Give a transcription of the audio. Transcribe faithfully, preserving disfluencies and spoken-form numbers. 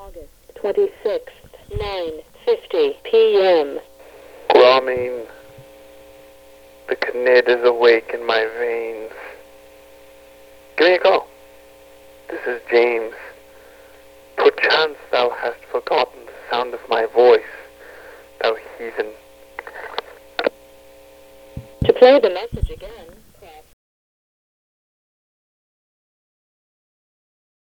August twenty-sixth, nine fifty p m Grameen, the Knid is awake in my veins. Give me a call. This is James. Perchance thou hast forgotten the sound of my voice, thou heathen. To play the message again,